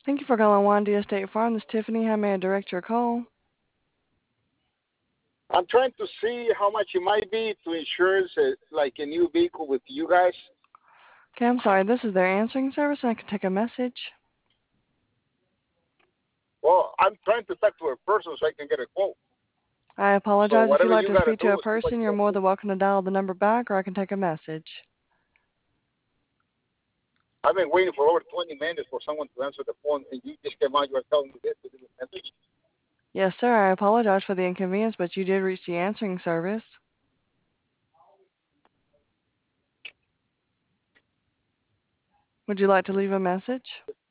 Thank you for calling Wandia State Farm. This is Tiffany. How may I direct your call? I'm trying to see how much it might be to insure like a new vehicle with you guys. Okay, I'm sorry. This is their answering service, and I can take a message. Well, I'm trying to talk to a person so I can get a quote. I So apologize. If you'd whatever like you to gotta speak to a do, see what person, you you're gotta more do. than welcome to dial the number back, or I can take a message. I've been waiting for over 20 minutes for someone to answer the phone, and you just came out. You are telling me this to do a message. Yes, sir. I apologize for the inconvenience, but you did reach the answering service. Would you like to leave a message?